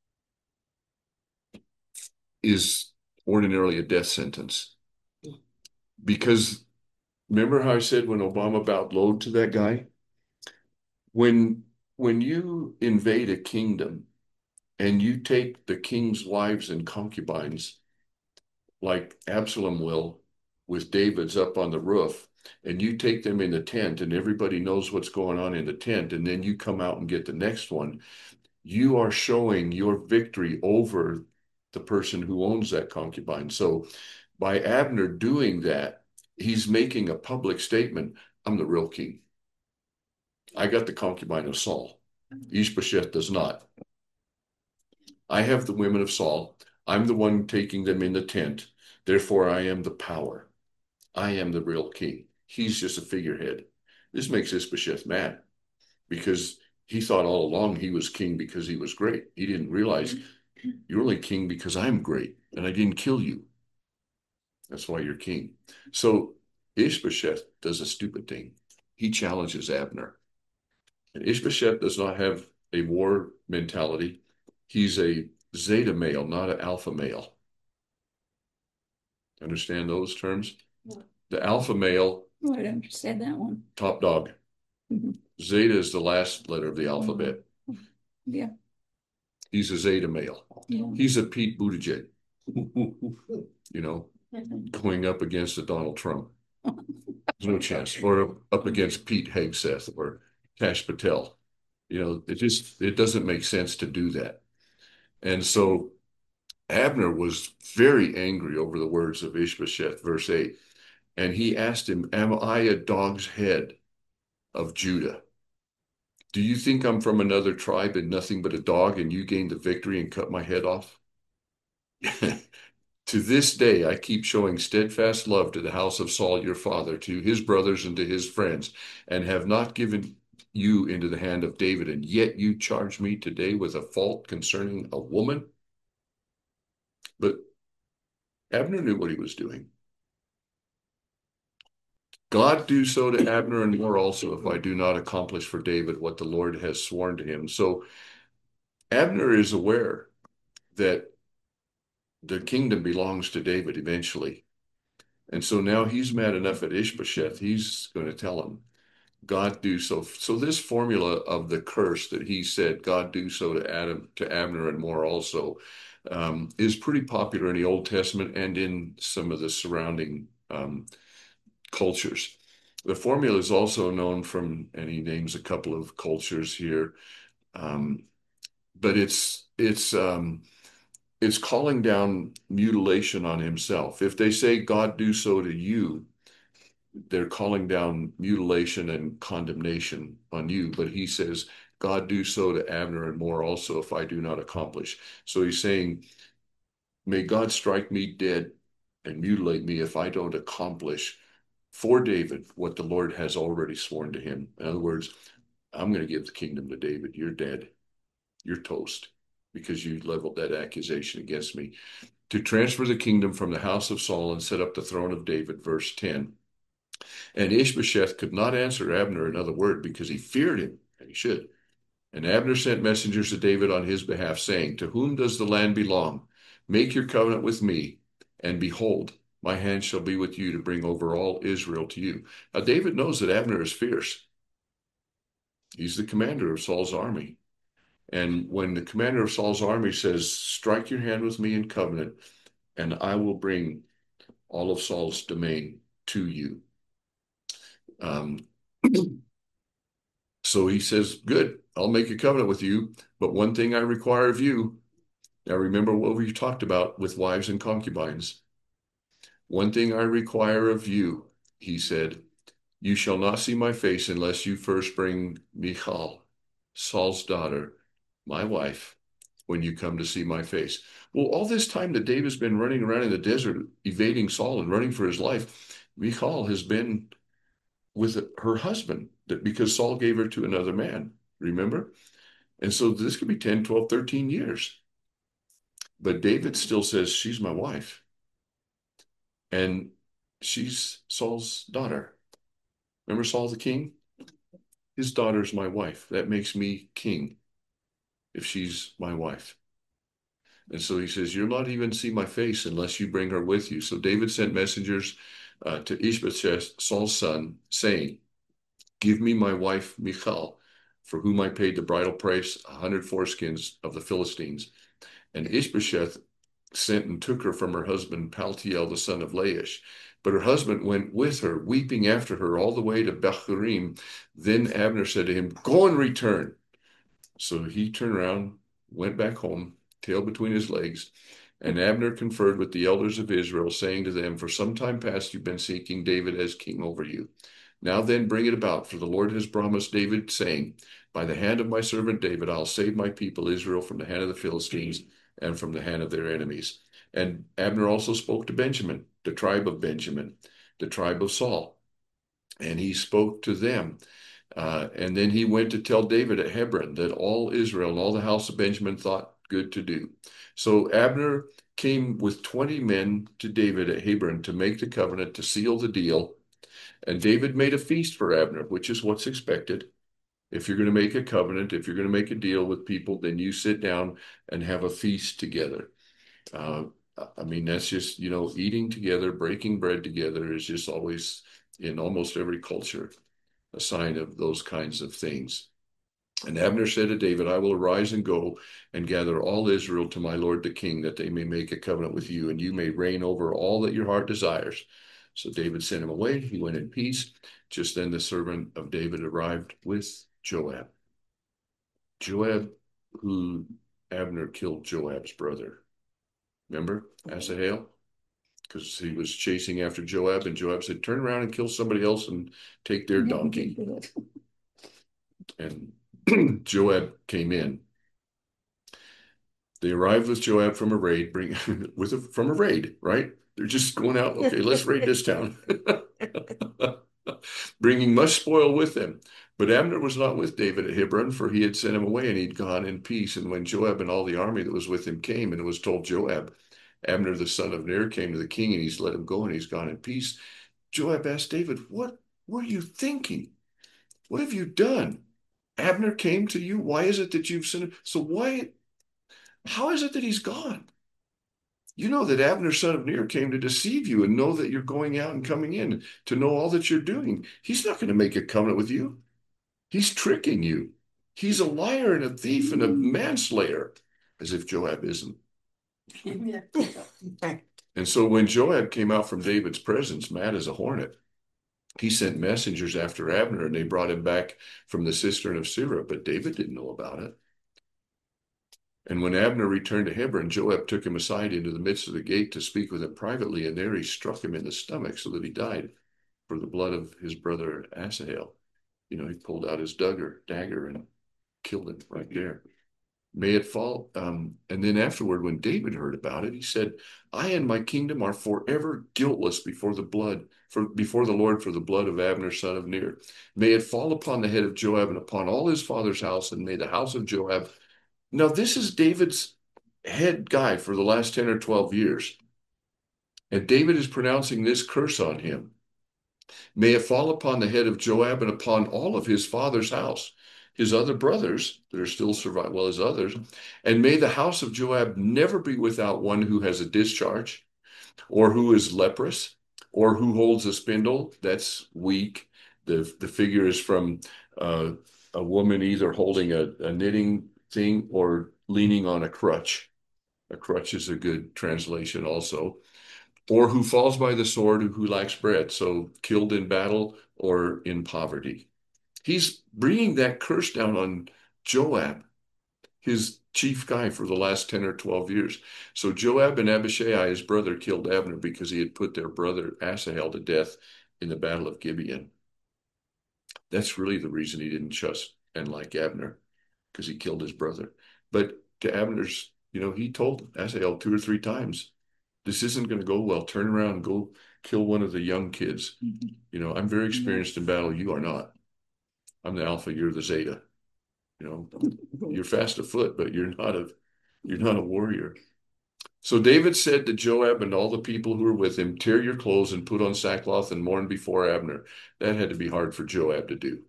[SPEAKER 1] is ordinarily a death sentence. Because remember how I said when Obama bowed low to that guy? When when you invade a kingdom and you take the king's wives and concubines, like Absalom will with David's up on the roof, and you take them in the tent and everybody knows what's going on in the tent, and then you come out and get the next one, you are showing your victory over the person who owns that concubine. So by Abner doing that, he's making a public statement: I'm the real king. I got the concubine of Saul. Ishbosheth does not. I have the women of Saul. I'm the one taking them in the tent. Therefore, I am the power. I am the real king. He's just a figurehead. This makes Ishbosheth mad, because he thought all along he was king because he was great. He didn't realize You're only king because I'm great and I didn't kill you. That's why you're king. So Ishbosheth does a stupid thing. He challenges Abner. And Ishbosheth does not have a war mentality. He's a zeta male, not an alpha male. Understand those terms?
[SPEAKER 4] Yeah.
[SPEAKER 1] The alpha male,
[SPEAKER 4] Oh, I don't understand that one.
[SPEAKER 1] top dog.
[SPEAKER 4] Mhm.
[SPEAKER 1] Zeta is the last letter of the alphabet.
[SPEAKER 4] Yeah.
[SPEAKER 1] He's a zeta male.
[SPEAKER 4] Yeah.
[SPEAKER 1] He's a Pete Buttigieg, you know, going up against a Donald Trump. There's no chance. Or up against Pete Hegseth or Kash Patel. You know, it just it doesn't make sense to do that. And so Abner was very angry over the words of Ishbosheth, verse eight. And he asked him, am I a dog's head of Judah? Do you think I'm from another tribe and nothing but a dog, and you gained the victory and cut my head off? To this day, I keep showing steadfast love to the house of Saul your father, to his brothers and to his friends, and have not given you into the hand of David, and yet you charge me today with a fault concerning a woman? But Abner knew what he was doing. God do so to Abner and more also, if I do not accomplish for David what the Lord has sworn to him. So Abner is aware that the kingdom belongs to David eventually. And so now he's mad enough at Ishbosheth, he's going to tell him, God do so. So this formula of the curse that he said, God do so to Adam, to Abner and more also, um, is pretty popular in the Old Testament and in some of the surrounding um, cultures. The formula is also known from, and he names a couple of cultures here, um, but it's it's um, it's calling down mutilation on himself. If they say God do so to you, they're calling down mutilation and condemnation on you. But he says, God do so to Abner and more also if I do not accomplish. So he's saying, may God strike me dead and mutilate me if I don't accomplish for David what the Lord has already sworn to him. In other words, I'm going to give the kingdom to David. You're dead. You're toast because you leveled that accusation against me. To transfer the kingdom from the house of Saul and set up the throne of David, verse ten. And Ishbosheth could not answer Abner another word because he feared him, and he should. And Abner sent messengers to David on his behalf, saying, to whom does the land belong? Make your covenant with me, and behold, my hand shall be with you to bring over all Israel to you. Now, David knows that Abner is fierce. He's the commander of Saul's army. And when the commander of Saul's army says, strike your hand with me in covenant, and I will bring all of Saul's domain to you. Um, so he says, good, I'll make a covenant with you, but one thing I require of you. Now remember what we talked about with wives and concubines. One thing I require of you, he said, you shall not see my face unless you first bring Michal, Saul's daughter, my wife, when you come to see my face. Well, all this time that David's been running around in the desert, evading Saul and running for his life, Michal has been with her husband because Saul gave her to another man, remember? And so this could be ten, twelve, thirteen years. But David still says, she's my wife. And she's Saul's daughter. Remember Saul the king? His daughter's my wife. That makes me king if she's my wife. And so he says, you'll not even see my face unless you bring her with you. So David sent messengers uh, to Ishbosheth, Saul's son, saying, give me my wife Michal, for whom I paid the bridal price, a hundred foreskins of the Philistines. And Ishbosheth sent and took her from her husband Paltiel, the son of Laish. But her husband went with her, weeping after her all the way to Bahurim. Then Abner said to him, go and return. So he turned around, went back home, tail between his legs. And Abner conferred with the elders of Israel, saying to them, for some time past you've been seeking David as king over you. Now then bring it about, for the Lord has promised David, saying, by the hand of my servant David, I'll save my people Israel from the hand of the Philistines and from the hand of their enemies. And Abner also spoke to Benjamin, the tribe of Benjamin, the tribe of Saul. And he spoke to them. Uh, and then he went to tell David at Hebron that all Israel and all the house of Benjamin thought good to do. So Abner came with twenty men to David at Hebron to make the covenant, to seal the deal. And David made a feast for Abner, which is what's expected. If you're going to make a covenant, if you're going to make a deal with people, then you sit down and have a feast together. Uh, I mean, that's just, you know, eating together, breaking bread together is just always, in almost every culture, a sign of those kinds of things. And Abner said to David, I will arise and go and gather all Israel to my lord the king, that they may make a covenant with you, and you may reign over all that your heart desires. So David sent him away. He went in peace. Just then the servant of David arrived with Joab. Joab, who Abner killed Joab's brother. Remember Asahel? Because he was chasing after Joab, and Joab said, turn around and kill somebody else and take their donkey. And Joab came in. They arrived with Joab from a raid, bring with a, from a raid, right? They're just going out. Okay, let's raid this town, bringing much spoil with them. But Abner was not with David at Hebron, for he had sent him away, and he'd gone in peace. And when Joab and all the army that was with him came, and it was told Joab, Abner the son of Ner came to the king, and he's let him go, and he's gone in peace. Joab asked David, "What were you thinking? What have you done? Abner came to you. Why is it that you've sent him? So why? How is it that he's gone? You know that Abner, son of Ner, came to deceive you and know that you're going out and coming in, to know all that you're doing. He's not going to make a covenant with you. He's tricking you. He's a liar and a thief and a manslayer," as if Joab isn't. And so when Joab came out from David's presence, mad as a hornet, he sent messengers after Abner, and they brought him back from the cistern of Sirah, but David didn't know about it. And when Abner returned to Hebron, Joab took him aside into the midst of the gate to speak with him privately, and there he struck him in the stomach so that he died for the blood of his brother Asahel. You know, he pulled out his dagger, dagger and killed him right there. May it fall. Um, and then afterward, when David heard about it, he said, I and my kingdom are forever guiltless before the blood, for before the Lord for the blood of Abner, son of Ner. May it fall upon the head of Joab and upon all his father's house, and may the house of Joab. Now, this is David's head guy for the last ten or twelve years. And David is pronouncing this curse on him. May it fall upon the head of Joab and upon all of his father's house, his other brothers that are still surviving, well as others. And may the house of Joab never be without one who has a discharge, or who is leprous, or who holds a spindle. That's weak. The, the figure is from uh, a woman either holding a, a knitting thing or leaning on a crutch. A crutch is a good translation also. Or who falls by the sword, who lacks bread, so killed in battle or in poverty. He's bringing that curse down on Joab, his chief guy for the last ten or twelve years. So Joab and Abishai, his brother, killed Abner because he had put their brother Asahel to death in the battle of Gibeon. That's really the reason he didn't trust and like Abner, because he killed his brother. But to Abner's, you know, he told Asahel two or three times, this isn't going to go well. Turn around and go kill one of the young kids. Mm-hmm. You know, I'm very experienced in battle. You are not. I'm the alpha, you're the zeta. You know, you're fast afoot, but you're not a you're not a warrior. So David said to Joab and all the people who were with him, tear your clothes and put on sackcloth and mourn before Abner. That had to be hard for Joab to do.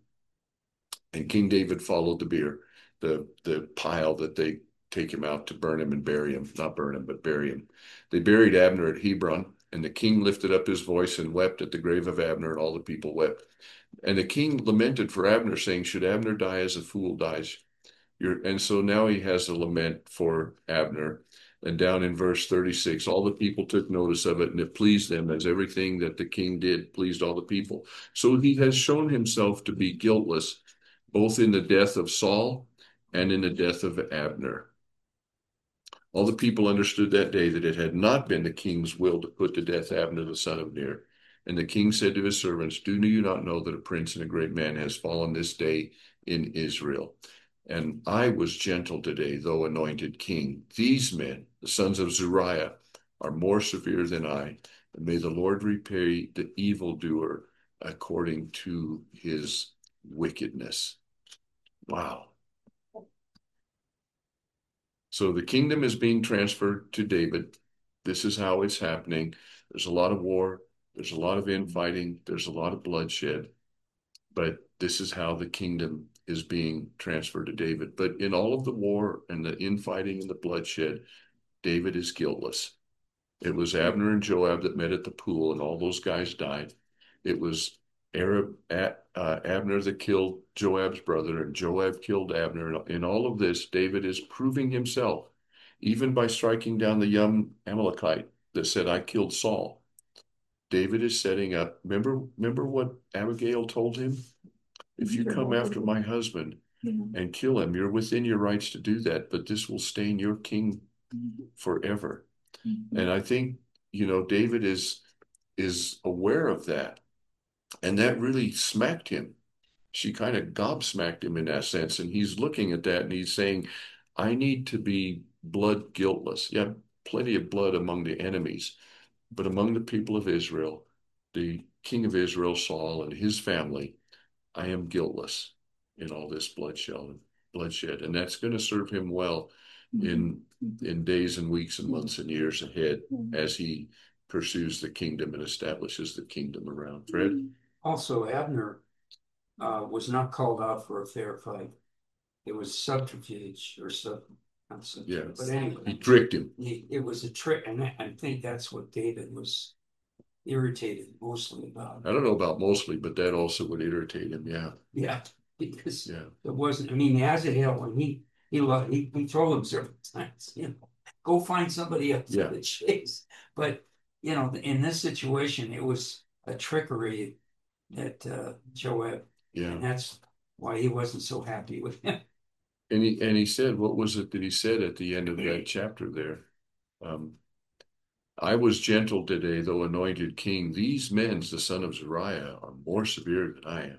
[SPEAKER 1] And King David followed the bier, the, the pile that they take him out to burn him and bury him. Not burn him, but bury him. They buried Abner at Hebron, and the king lifted up his voice and wept at the grave of Abner, and all the people wept. And the king lamented for Abner, saying, should Abner die as a fool dies? You're, and so now he has a lament for Abner. And down in verse thirty-six, all the people took notice of it, and it pleased them, as everything that the king did pleased all the people. So he has shown himself to be guiltless, both in the death of Saul and in the death of Abner. All the people understood that day that it had not been the king's will to put to death Abner the son of Ner. And the king said to his servants, do you not know that a prince and a great man has fallen this day in Israel? And I was gentle today, though anointed king. These men, the sons of Zeruiah, are more severe than I. And may the Lord repay the evildoer according to his wickedness. Wow. So the kingdom is being transferred to David. This is how it's happening. There's a lot of war. There's a lot of infighting. There's a lot of bloodshed. But this is how the kingdom is being transferred to David. But in all of the war and the infighting and the bloodshed, David is guiltless. It was Abner and Joab that met at the pool, and all those guys died. It was Arab, uh, Abner that killed Joab's brother, and Joab killed Abner. In all of this, David is proving himself, even by striking down the young Amalekite that said, I killed Saul. David is setting up. Remember, remember what Abigail told him? If you come after my husband and kill him, you're within your rights to do that, but this will stain your king forever. Mm-hmm. And I think, you know, David is is aware of that. And that really smacked him. She kind of gobsmacked him in that sense. And he's looking at that and he's saying, I need to be blood guiltless. Yeah, plenty of blood among the enemies. But among the people of Israel, the king of Israel, Saul, and his family, I am guiltless in all this bloodshed. Bloodshed. And that's going to serve him well in in days and weeks and months and years ahead as he pursues the kingdom and establishes the kingdom around. Fred?
[SPEAKER 3] Also, Abner uh, was not called out for a fair fight. It was subterfuge or sub, not subterfuge,
[SPEAKER 1] yeah.
[SPEAKER 3] But anyway,
[SPEAKER 1] he tricked him.
[SPEAKER 3] He, it was a trick, and I, I think that's what David was irritated mostly about.
[SPEAKER 1] I don't know about mostly, but that also would irritate him. Yeah.
[SPEAKER 3] Yeah, because
[SPEAKER 1] yeah.
[SPEAKER 3] it wasn't. I mean, Azahel, when he he he, he told him several times, you know, go find somebody else
[SPEAKER 1] yeah.
[SPEAKER 3] to chase. But you know, in this situation, it was a trickery that uh, Joab.
[SPEAKER 1] Yeah.
[SPEAKER 3] And that's why he wasn't so happy with him.
[SPEAKER 1] And he and he said, what was it that he said at the end of that chapter there? Um, I was gentle today, though anointed king. These men, the son of Zeruiah, are more severe than I am.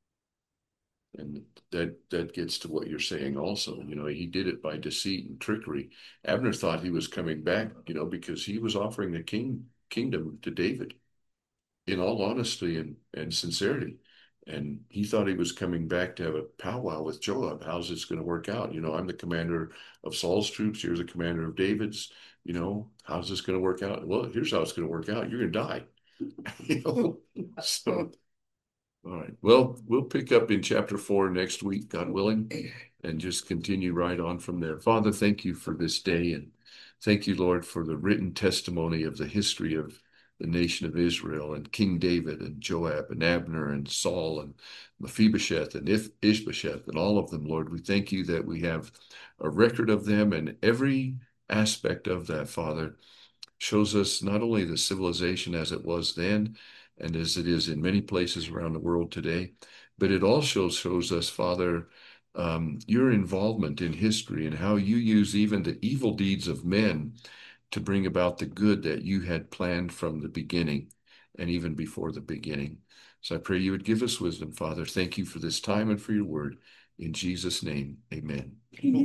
[SPEAKER 1] And that that gets to what you're saying also. You know, he did it by deceit and trickery. Abner thought he was coming back, you know, because he was offering the king kingdom to David in all honesty and, and sincerity. And he thought he was coming back to have a powwow with Joab. How's this going to work out? You know, I'm the commander of Saul's troops. You're the commander of David's. You know, how's this going to work out? Well, here's how it's going to work out. You're going to die. You know, so... All right. Well, we'll pick up in chapter four next week, God willing, and just continue right on from there. Father, thank you for this day. And thank you, Lord, for the written testimony of the history of the nation of Israel and King David and Joab and Abner and Saul and Mephibosheth and Ishbosheth and all of them, Lord. We thank you that we have a record of them, and every aspect of that, Father, shows us not only the civilization as it was then, and as it is in many places around the world today, but it also shows us, Father, um, your involvement in history and how you use even the evil deeds of men to bring about the good that you had planned from the beginning and even before the beginning. So I pray you would give us wisdom, Father. Thank you for this time and for your word. In Jesus' name, amen. Amen.